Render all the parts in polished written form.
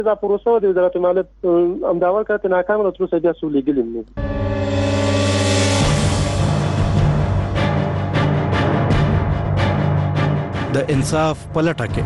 دا پروسه د وزارت مالیه امداول کړه ناکام نه تر اوسه بیا څو لګلې نه د انصاف په لټه کې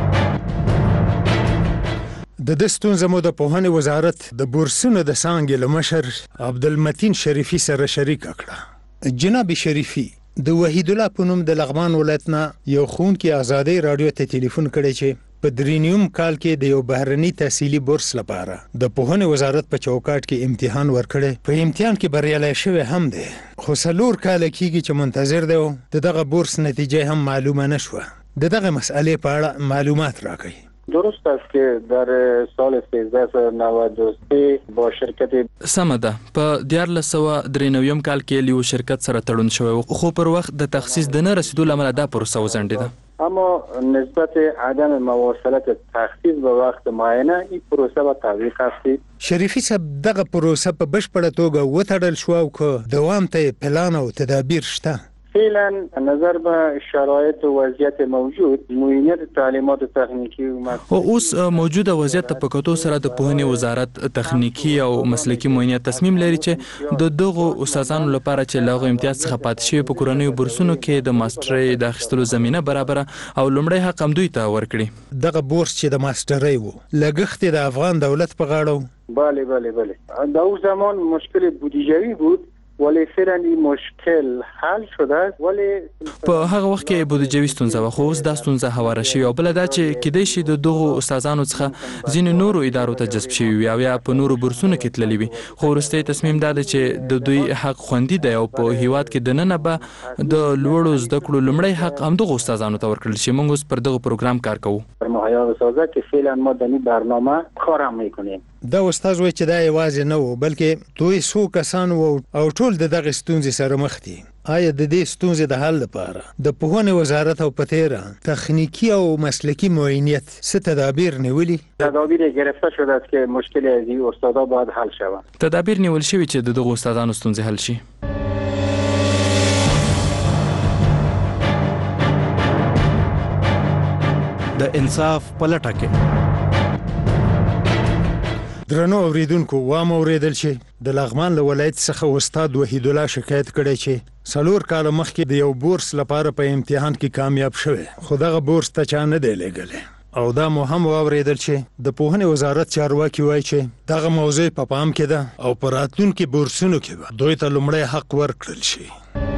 د دې ستونزې مو د پوهنې وزارت د بورسونو د څانګې له مشر عبدالمتین شریفي سره شریک کړه. جناب شریفي د وحید الله په نوم د لغمان ولایت نه یو ښوونکی ازادۍ راډیو ته ټلیفون کړی چې په درینیوم کال کې د یو بهرني تحصیلي بورس لپاره د پوهنې وزارت په چوکاټ کې امتحان ورکړی. په امتحان کې بریالی شوی هم دی، خو 4 کاله کېږي چې منتظر دی او دغه بورس نتیجه هم معلومه نشوه. دغه مسئله په اړه معلومات راکړئ. درست است که در سال 1393 با شرکت سمده په 1493 کال کې لیو شرکت سره تړون شوی خو پر وخت د تخصیص د نه رسیدو لامل دا پروسه وځنډیده. اما نسبت عدم مواصلت تخصیص به وقت معینه این پروسه به تعویق است. شریفي صاحب دغه پروسه په بشپړه توګه وتړل شو او که دوام ته پلان او تدابیر شته؟ فعلا نظر به شرایط و وضعیت موجود معاینه تعلیمات تخنیکی او اوس موجوده وضعیت په کتو سره د پوهنې وزارت تخنیکی او مسلکی معاینه تصمیم لري چې د دغو استادانو لپاره چې لاغو امتیاز څخه پاتې شوی په کورنیو بورسونو کې د ماسترۍ د اخیستلو زمینه برابر او لومړی حق هم دوی ته ورکړي. دغه بورس چې د ماسترۍ وو لګښت د افغان دولت په غاړه. بله در اون زمان مشکل بودجه‌ای بود ولی فعلا این مشکل حل شده است. ولی په هغه وخت کې بودجوي ستونزه و خو اوس دا ستونزه هواره شوې او بل دا چې کېدای شي د دغو استادانو څخه ځینې نورو ادارو ته جذب شوي وي او یا په نورو بورسونو کې تللي وي خو وروستی تصمیم دا دی چې د دوی حق خوندي دی او په هیواد کې دننه به د لوړو زده کړو لومړی حق همدغو استادانو ته ورکړل شي. موږ اوس پر دغه پروګرام کار کوو. مهیا سازه که فعلا ما در این برنامه کار هم میکنیم. دا استاد وایي چې دا یوازې نه و بلکې دوی څو کسان وو او ټول د دغه ستونزې سره مخ دي. آیا د دې ستونزې د حل لپاره د پوهنې وزارت او پتیره تخنیکی او مسلکی معاینیت څه تدابیر نیولي؟ تدابیر گرفته شده است که مشکل از این استادا باید حل شود. تدابیر نیول شوی چې د دغو استادانو ستونزې حل شي. د انصاف په لټه کې درنو اوریدونکو وام اوریدل چې د لغمان له ولایت څخه استاد وحید الله شکایت کړی چې 4 کاله مخکې د یو بورس لپاره په امتحان کې کامیاب شوی خو دغه بورس ته چا نه دی لېږلی. او دا مو هم واوریدل چې د پوهنې وزارت چارواکي وایي چې دغه موضوع په پام کې ده او په راتلونکي بورسونو کې به دوی ته لومړی حق ورکړل شي.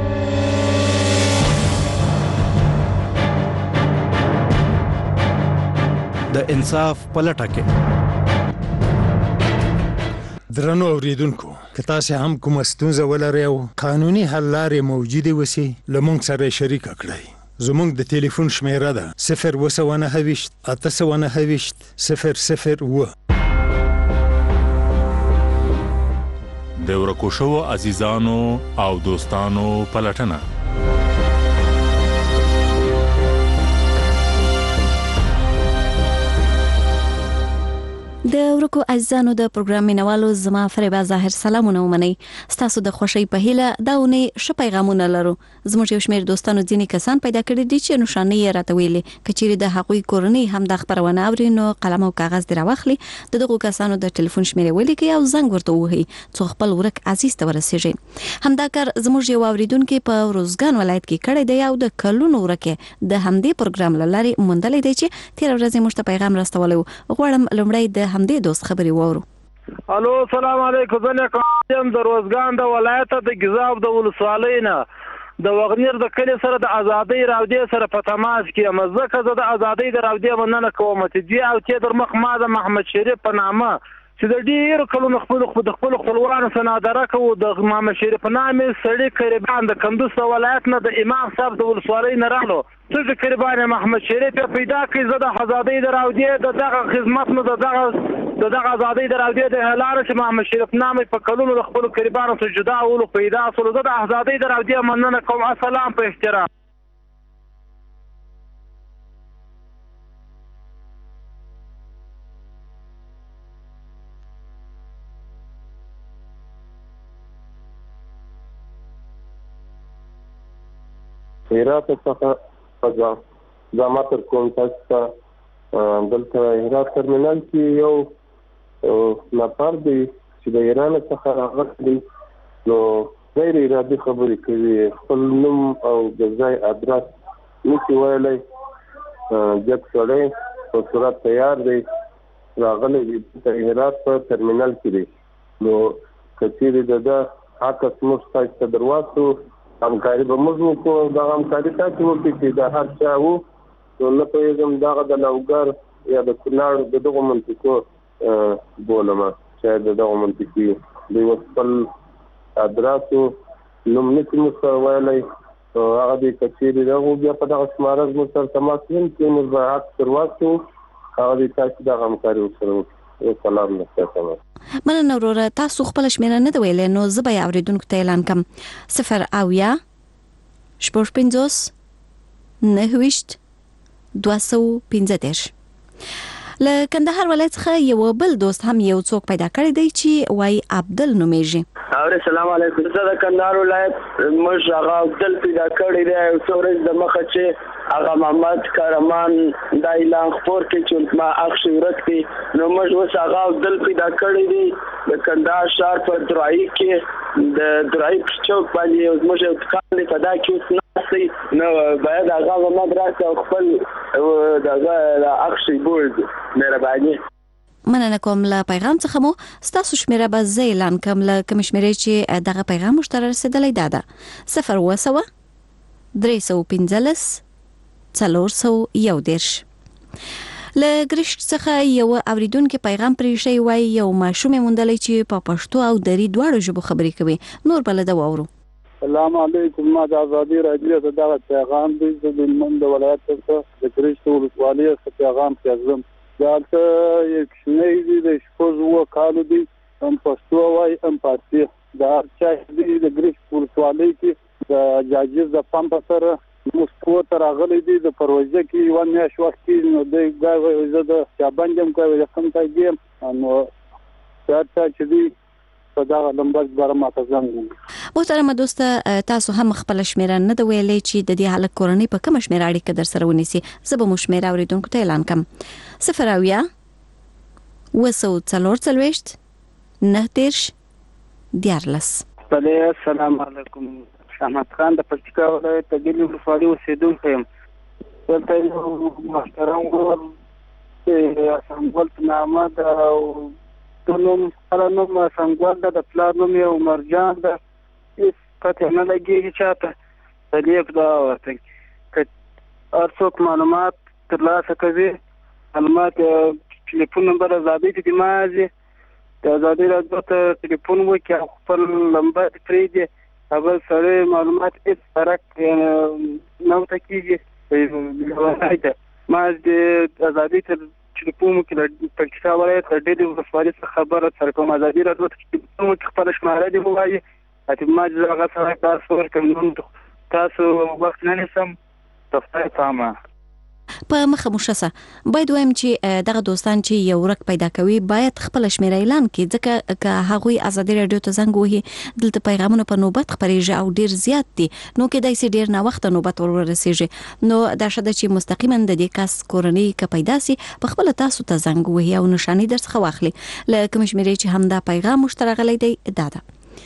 د انصاف په لټه کې درنو اوریدونکو که تاسو هم کومه ستونزه ولرئ او قانوني حل لارې موجودې وسي له موږ سره شریک کړئ. زموږ د ټلیفون شمیره ده 029 829 001. د ورکو شوو عزیزانو او دوستانو پلټنه. د ورکو عزیزانو د پروګرام مینوالو زما فریبا ظاهر سلامونه ومنئ. ستاسو د خوشی په هیله دا ونی ش پیغامونه لرو. زموږ یو شمېر دوستانو ځینې کسان پیدا کړي دي چې نشانه یې راته ویلي کچېری د حقوقي کورنۍ هم د خبرونه اوري نو قلم او کاغذ دی راوخلي دغه کسانو د ټلیفون شمیره ولیکي او زنګ ورته وهي څو خپل ورک عزیز ته ورسیږي. همدا کار زموږ یو اوریدونکو په روزګان ولایت کې کړی دی او د کلونو ورکه د همدې پروګرام لاري موندلې دی چې تیر ورځ موږ ته پیغام راستولو. غواړم لومړی د همدې دوست خبري وورو. الو السلام علیکم. زه کوم د روزګان د ولایت د گزاب د ولسوالۍ نه د وغنیر د کلی سره د ازادۍ راودې سره په تماس کې مزه زه د ازادۍ د راودې مننه کوم چې دی او چې در مخ ما د محمد شریف په نامه چې د ډیر کلونو خپل خپلوانو سنادره کوو د محمد شریف نامې سړی قریبان د کندوز ولایت نه د امام صاحب د ولسوالۍ نه راغلو څه قریبان محمد شریف پیدا کړ. زه د ازادۍ د راودې دغه خدمت نو دغه ازادۍ د راودې د اعلان چې محمد شریف نامې په کلونو د خپل قریبانو ته جدا اولو پیدا سول. زه د ازادۍ د راودې مننه کوم. السلام په احترام. هرات څخه زما تر کوم تاسو دلته هرات ترمینل کې یو نفر دی چې د ایران څخه راغلی دی نو غیر ارادي خبرې کوي خپل نوم او د ځای ادرس نشي ویلی جګ سړی په صورت تیار دی راغلی دی د هرات په ترمینل کې دی نو که چیرې د ده عکس موږ تاسو ته درواستو همکاري به موږ وکړو دغه همکاري تاسو وکړئ چې د هر چا وو نو نه پوهېږم دغه د لوګر یا د کونړ د دغو منطقو بولمه شاید د دغو منطقي دوی اوس خپل ادرس نوم نشي موږ سره ویلی هغه دی که چیرې دغو بیا په دغه شماره زموږ سره تماس ونکړي موږ به عکس درواستو هغه دی تاسو دغه همکاري ورسره وکړئ سلام نشته مننه وروره تاسو خپل شمیره نه دی ویلی نو زه به یې اورېدونکو ته اعلان کړم 050 له کندهار ولایت څخه یو بل دوست هم یو څوک پیدا کړی دی چې وای عبدل نومیږي. السلام علیکم. زه د کندهار ولایت مش هغه عبدل پیدا کړی دی او څورز د مخه چې هغه محمد کارمان د اعلان خبر کې چې ما اخشي ورکتي نو مش وس هغه عبدل پیدا کړی دی د کندهار شهر په درایي کې د درایي چوک باندې مش کال فدا کې نسي نو باید هغه مدرسه خپل دغه اخشي بولد مهرباني. مننه کوم. له پیغام څخه مو ستاسو شمیره به زه اعلان کوم له کوم شمیرې چې دغه پیغام مشترک رسیدلی ده 0 411 له ګرشت څخه یو اوریدونکو پیغام پریښی وای یو ماشوم مونډلې چې په پښتو او دری دواړو ژبو خبرې کوي نور بل د وورو. السلام علیکم. ما د ازادي راډیو ته دا پیغام دی د هلمند ولایت څخه د ګرشت ولسوالۍ څخه پیغام پیغام دالته یو شنه دی د شپږو کالو دی هم پښتو وای هم پارسي دا چې د ګرشت ولسوالۍ کې د جاجز د پمپ سره مسکو تر غلې دي د پروژه کې و میاش وخت نو د غوي زه د شابانجم کوي د کوم تاګیم نو چې دی په دا لمبر بار ما ته زنګ. محترم دوست تاسو هم خپل شمیره نه د ویلې چې د دې حالت کورنۍ په کوم شمیره اړیکه در سره ونیسي زه به مو شمیره اوریدونکو ته اعلان کوم 0 السلام علیکم. احمد خان د پکتیکا ولایت د ګلې ولسوالۍ اوسیدونکی یم. دلته یو محترم ورور سنګول نامه د نوم نوم سنګول د پلار نوم یې عمرجان ده هېڅ پته نه لګېږي چاته تلیف دا ورته که هر څوک معلومات ترلاسه کوي معلومات ټلیفون نمبر ازادۍ ته دمازي د ازادۍ راډیو ته ټلیفون وکړي او خپل نمبر پرېږدي هغه سره معلومات هیڅ فرق نه وته کیږي ما د ازادي تر ټلیفون کې د پکتیکا ولایت د ډېرې ولسوالۍ څخه خبره سره کوم ازادي راډیو ته خپل شماره دی وایي اته ما هغه سره تاسو ورکوم تاسو وخت نه نسم تفصیل سامه په مخه مشسه باید وایم چې دغه دوستان چې یو رک پیدا کوي باید خپل شمیره اعلان کړي ځکه که هغوی ازادي راډیو ته زنګ وهي دلته پیغامونه په نوبت خبرېږي او ډیر زیات دي نو کېدای شي ډیر نه وخت نوبت ورسیږي نو دا شته چې مستقیما د دې کس کورنۍ که پیدا سي په خپل تاسو ته زنګ وهي او نشانی درڅخه واخلي لکه مشمیره چې هم دا پیغام مشترک غلې دی دادا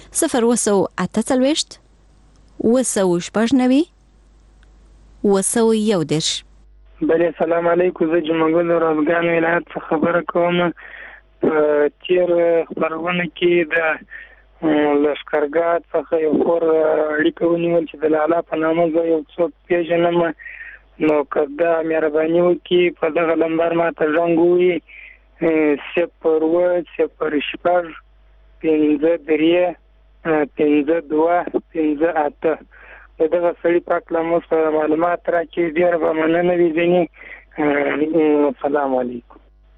0 بله سلام علیکم. زه جمعګل روزګان ولایت څخه خبره کوم. په تیر خبرونه کې د لشکرګاه څخه یو خور اړیکه ونیول چې د لالا په نامه زه یو څوک پیژنم نو که دا مهرباني وکړي په دغه نمبر ما ته زنګ ووهي 0 دغه سړي پاک له مو سره معلومات راکړي ډېر به مننه وي ځینې. السلام علیکم.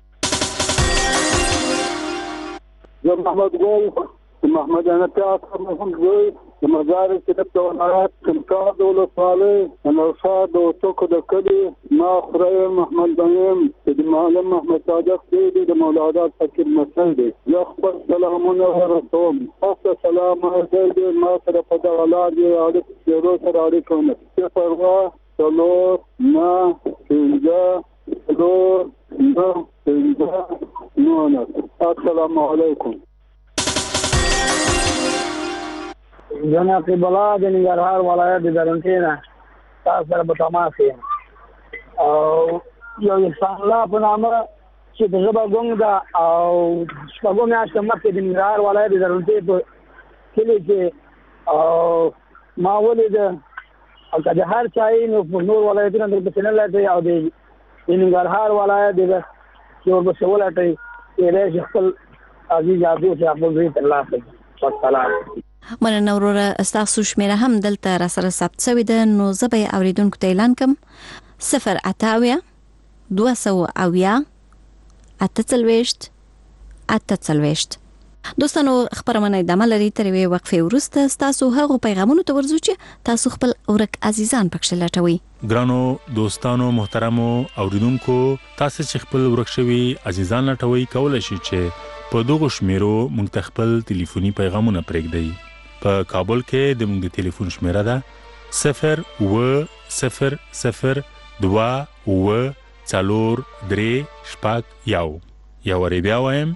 زه محمد ګل محمد انا تیاتر محمد زوی د مزارې کې د ولایت کمکار د ولسوالۍ نوشاد د ټوکو د کلي ما خوري محمد بنیم د معلم محمد صادق دی د مولانا فقیر مسعود دی. زه خپل سلامونه ورسوم. تاسو سلام علیکم. ما سره په دغه لار دی اړیکه سره اړیکه ونه 0 3 9 5 السلام علیکم. زه نقیب الله د ننګرهار ولایت د درونټې نه تاسو سره په تماس یم او یو انسان الله په نامه چې د ژبه ګونګ ده او شپږو میاشتو مخکې د ننګرهار ولایت د درونټې په کلي کې او ما ولیده او که د هر چا یې نو په نور ولایتونه درپسې نه لټوي او د ننګرهار ولایت د ورپسې ولټوي کېدای شي خپل عزیز عبدو چې خپل زوی ترلاسه کړي. والسلام. مننه وروره ستاسو شمیره هم دلته را سره ثبت شوې ده نو زه به یې اورېدونکو ته اعلان کړم 080 208 48 دوستانو خبرونه د عملري تر وی وقفه ورسته تاسو هغه پیغامونو ته ورځو چې تاسو خپل اورک عزیزان پکښ لټوي. ګرانو دوستانو محترمو اوریدونکو تاسو چې خپل ورک شوی عزیزان لټوي کولای شئ چې په دغه شمیرو موږ خپل ټلیفوني پیغامونه پرېږدئ. په کابل کې د موږ د ټلیفون شمیره ده 0100243 یا ور بیا وایم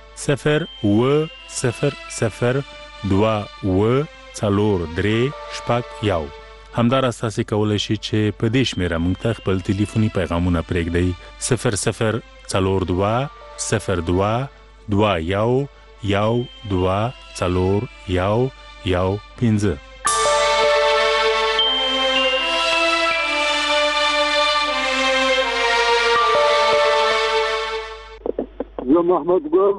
0100243 همدار اساسي کولای شي چې په دې شمیره موږ ته خپل ټلیفوني پیغامونه پرېږدئ 00221 زه محمد ګل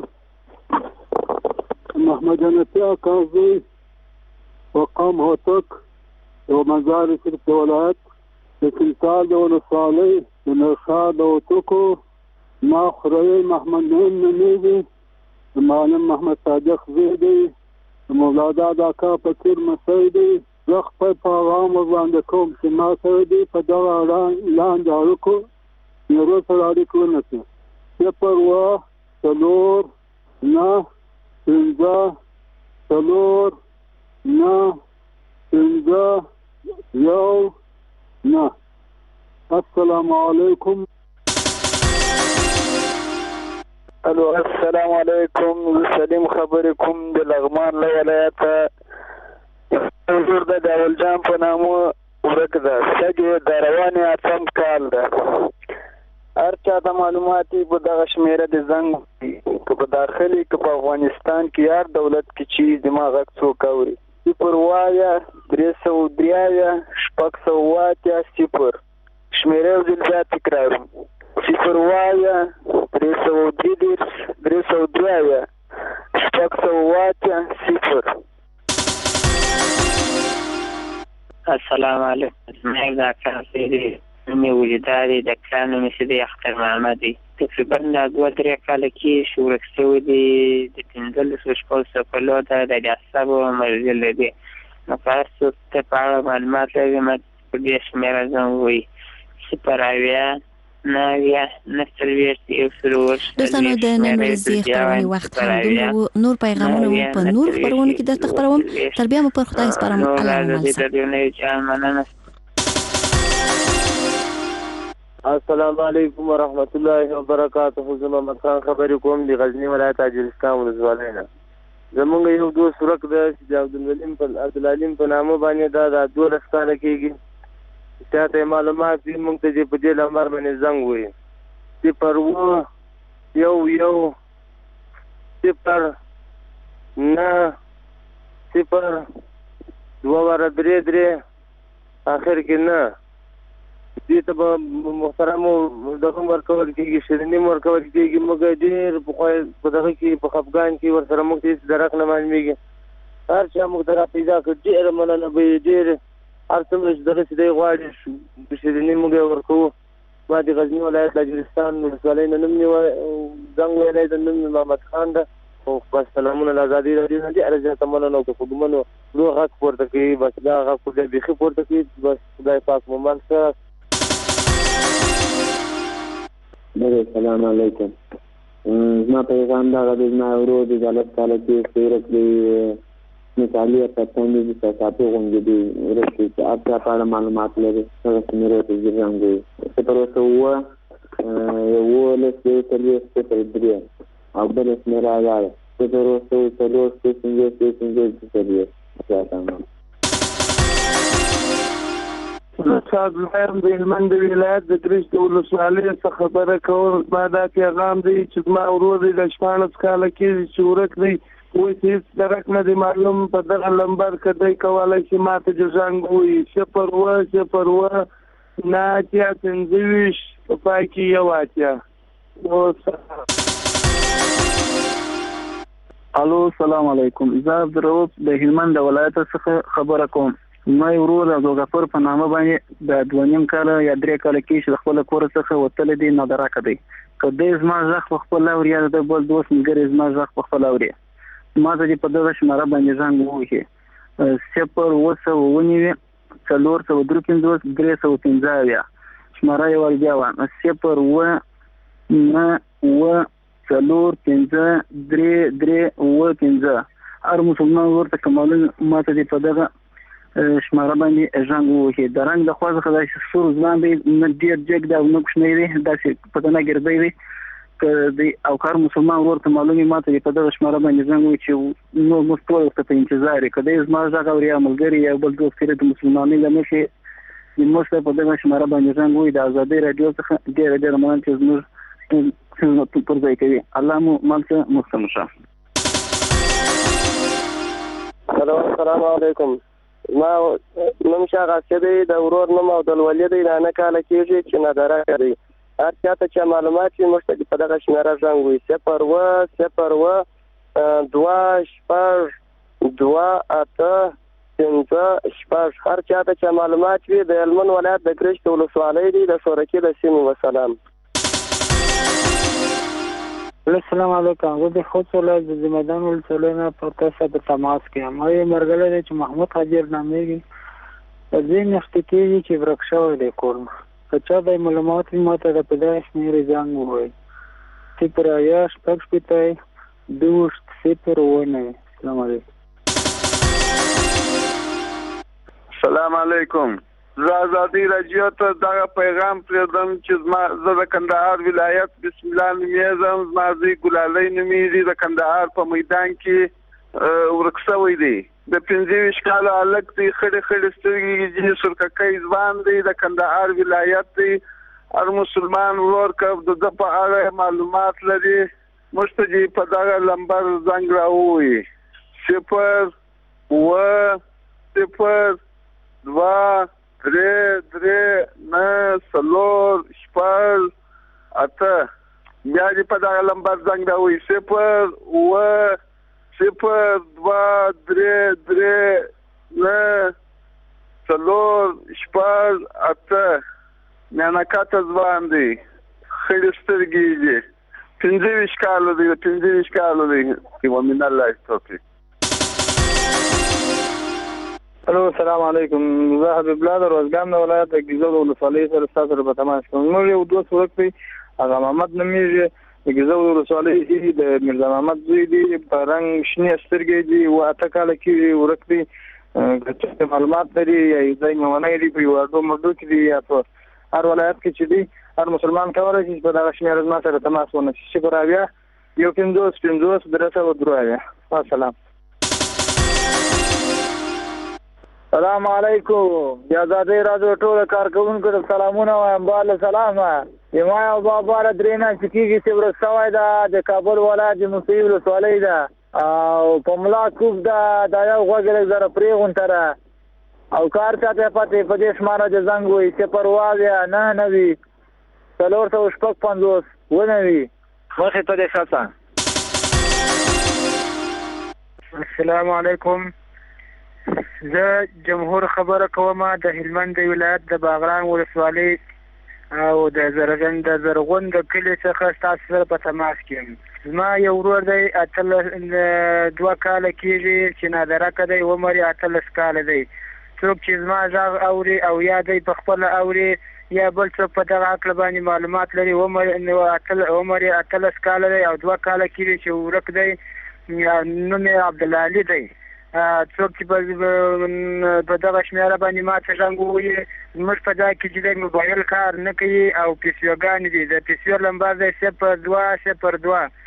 محمد انتیا کازوی وقام هوتک ومزار شرف ولایت د کلتال د ولسوالۍ د نرخاد د وتکو ما خروي محمد نعیم نمیږي د معلم محمد صادق زیدی د مولانا داکا فقیر مسعود دی زه خپل پیغام وړاندې کوم چې ما سره دی په دغه لاندې اړیکو یو سره اړیکو ونیسي صفر اوه څلور نه پنځه څلور نه پنځه یو نه. السلام علیکم. الو السلام علیکم. سلیم خبرې کوم د لغمان له ولایت حضور د داول جان په نامه ورک ده سګي د رواني اتم کال ده هر چا د معلوماتي په دغه شمیره د زنګ که په داخلي که په افغانستان کې هر دولت کې چې دماغ څوک اوري صفر وایا 303 0 شمیره او ځل بیا تکراروم صفر وایا 303 0 السلام علیکم. زما دا کار دی مې ولیداري د کلانو مې سیدي اختر محمد دی تقریبا د 2-3 کال کې شورک شوی دی د 15 شپږ کلو ته د اعصابو مرض دی نو تاسو ته په اړه معلومات لرئ ما په دې شمیره ځم وي صفر اویا ناویا نستلویشت یو سلوش دوستانو د نن ورځې خبرونې وخت هم دومره نور پیغامونه په نور خبرونو کې درته خبروم تر بیا مو پر خدای سپارم. السلام علیکم ورحمت الله وبرکاته. زه محمد خان خبرې کوم د غزنی ولایت اجرستان ولسوالۍ نه. زمونږ یو دوست ورک ده چې د عبدالعلیم په نامه باندې دا 12 کاله کېږي چاته معلومات دي موږ ته چې په دې نمبر باندې زنګ وي 011 0 اخر کې نه دې ته محترم دغه ورکول کېږي شیرینی ورکول کېږي موږ ډېر په دغه کې په خفګان کې ورسره موږ هیڅ درک نه معلومیږي هر چا موږ ته پیدا کړ ډېر مننه به ډېر هر څومره چې دغه څه غواړي شیرینی موږ ورکوو. ما د غزنی ولایت اجرستان ولسوالۍ نه نوم زنګ ویلی د نوم محمد خان ده او بس سلامونه له ازادي راډیو نه ډېره زیاته مننه او که خدمتونو لوی غږ پورته کوي بس دا غږ خو بیا بیخي پورته کوي بس خدای پاک مو مل شه. السلام علیکم. زما پیغام دا غوډه زما ورو د جلب کال کې سیرک دی مثالي پاتون دي چې تاسو غونډې دي ورته چې اپ په اړه معلومات لري څنګه سمره ته ځانګړي څه پروسه و 3 او بل شمیره دا ده 0 استاد لایم د هلمند ولایت د ګرشت ولسوالۍ څخه خبره کوم. ما دا پیغام دی چې زما ورور دی د 14 کاله کېږي چې ورک دی، وایي چې هېڅ درک نه دی معلوم. په دغه نمبر که دی کولی شي ما ته د زنګ ووایي 0 9 اتیا 25 په پای کې 1 اتیا. الو السلام علیکم. زه عبدالرؤف د هلمند ولایت څخه خبره کوم. ما ورور عبدالغفور په نامه باندې د 2.5 کاله یا 3 کاله کې چې خپل کور څخه وتل دي نادرک دی. کله زما ځخ په خپل اوري د بل دوست مګر زما ځخ په خپل اوري ما ته په دغه شماره باندې ځان ووهي 0 315 شماره یې ورګیا و 0 هر مسلمان ورته کمالون ما ته په دغه شماره باندې ځان ووهي. د رنګ د خوا څخه د سور ځان دی نه ډیر جګ دا نو کوښنی دی داسې په دنه ګرځي دی او کار مسلمان ورته معلومي ما ته په دغه شماره باندې ځان ووهي چې نو مستوي په انتظار کړي زما ځای غوړي ملګری یا بل دوست کړي د مسلمانۍ لمشي د موږ په دغه شماره باندې ځان ووهي د ازادي رادیو څخه ډیر مننه چې زموږ خدمت پر ځای کوي. الله مو مالته مستمشه. السلام علیکم. ما نوم شاه غاسدی د ورور نوم عبدالولي دی 9 کاله کېږي چې نادرک دی. هر چاته چې معلومات وي موږ ته په دغه شمېره زنګ ووایي 0 هر چاته چې معلومات وي د هلمند ولایت د ګرشت ولسوالۍ دی د سورکي د سیمې. وسلام. السلام علیکم. زه د خوست ولایت د میدان ولسوالۍ نه په تاسو په تماس کې یم. ما یې مرګله دی چې محمود حاجر نامېږي. په دې نښت کېږي چې ورک شوی دی کور مه. که چا د معلومات وي ما ته د پیدایښت شمېرې زنګ ووایي 0 السلام علیکم. السلام علیکم. زه ازادي راډیو ته دغه پیغام پرېږدم چې زه د کندهار ولایت بسم الله نومیږم. زما زوی ګلالۍ نومیږي. د کندهار په میدان کې ورک شوی دی. د 25 کاله هلک دی. خړې سترګې دي. سرککی ځوان دی. د کندهار ولایت دی. هر مسلمان ورور که د ده په اړه معلومات لري موږ ته دې په دغه نمبر زنګ راووایي 0 2 3 9 4 8 بیا دې په دغه نمبر زنګ راووایي 0 2 3 9 4 8 میانکاته ځوان دی. خړې سترګې دي. 25 کاله دی. ومن الله توفیق. الو السلام علیکم. زه حبیب الله د روزګان د ولایت د ګیزو ولسوالۍ سره ستاسو سره په تماس کوم. موږ یو دوست ورک دی هغه محمد نومیږي. د ګیزو ولسوالۍ د میرزا محمد زوی دی. په رنګ شنې سترګې دي. 8 کاله کې ورک دی. که معلومات لري یا ځای مونږ دی په یو مردو کې دی یا په هر ولایت کې چې دی هر مسلمان کولی شي په دغه شمېره زما سره تماس ونیسي 0 السلام. السلام علیکم. د ازادۍ راډیو ټول کارکوونکو ته سلامونه وایم. بالا سلام یما او بابا را درېنه چې کېږي چې ورک شوی ده د کابل ولایت د موسهي ولسوالۍ ده او په ملا کوک ده. دا یو غوږ لږ زره پرېغونته ده او کار چاته پاتې په دې شماره د زنګ وایي 0 455 مخې ته دې ښه. السلام علیکم. زه جمهور خبره کوم د هلمند ولایت د باغران ولسوالۍ او د زرغون د کلي څخه ستاسو سره په تماس کې یم. زما یو ورور دی 2 کاله کېږي چې نادرک دی. عمر یې 18 کاله دی. څوک چې زما غږ اوري او یا دی په خپله اوري یا بل څوک په دغه عقل باندې معلومات لري. عمر یې 18 کاله دی او 2 کاله کېږي چې ورک دی. نوم یې عبدالعلي دی څوک چې په دغه شمیره باندې ماته زنګ ووهي زموږ په ځای کې چې دی موبایل کار نه کوي او پیسیوګانې دي د پیسیو نمبر دی 0202